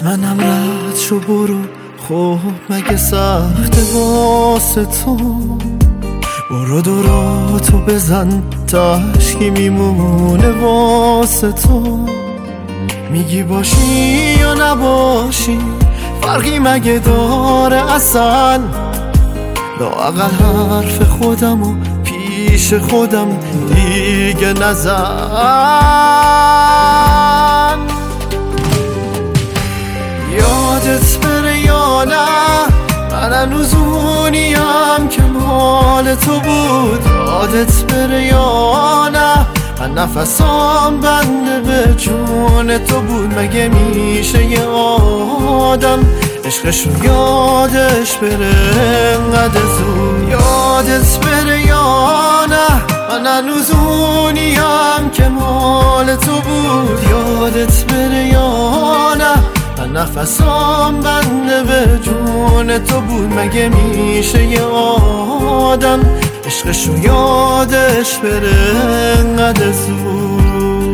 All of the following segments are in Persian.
از منم رد شو برو، خب مگه سخته واسه تو؟ برو دوراتو بزن تا عشقی میمونه واسه تو. میگی باشی یا نباشی فرقی مگه داره اصلا؟ لااقل حرف خودم و پیش خودم دیگه نزن. یادت بره یا نه من هنوز اونیم که مال تو بود؟ یادت بره یا نه من نفسام بنده به جون تو بود؟ مگه میشه یه آدم عشقش رو یادش بره انقدر زود؟ یادت بره یا نه من هنوز اونیم که مال تو بود؟ یادت بره یا نه من نفسام بنده به جون تو بود؟ مگه میشه یه آدم عشقش رو یادش بره انقدر زود؟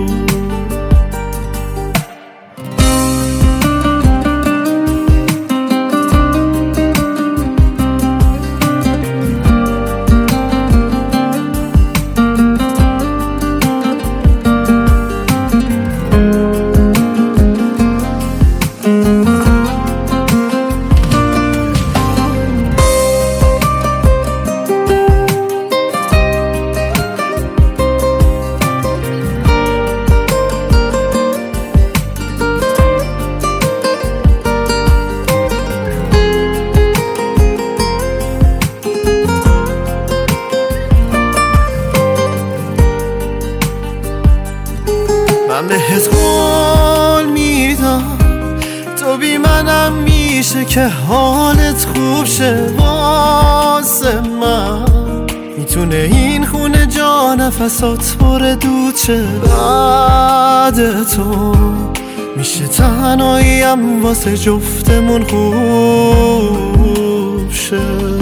من بهت قول میدم تو بی منم میشه که حالت خوب شه واسه من. میتونه این خونه جا نفسات پر دود شه بعد تو. میشه تنهاییم واسه جفتمون خوب شه.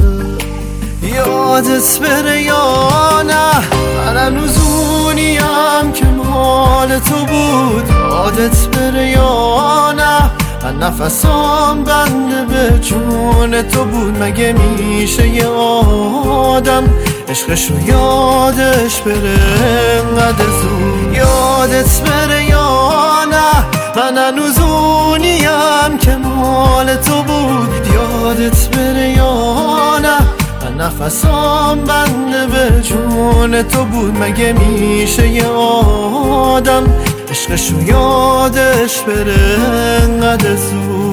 یادت بره یا نه من هنوز اونیم که مال تو بود؟ یادت بره یا نه من نفسام بنده به جون تو بود؟ مگه میشه یه آدم عشقش رو یادش بره انقدر زود؟ یادت بره یا نه من هنوز اونیم که مال تو بود؟ یادت بره یا نه نفسام بنده به جون تو بود؟ مگه میشه یه آدم عشقش رو یادش بره انقدر زود؟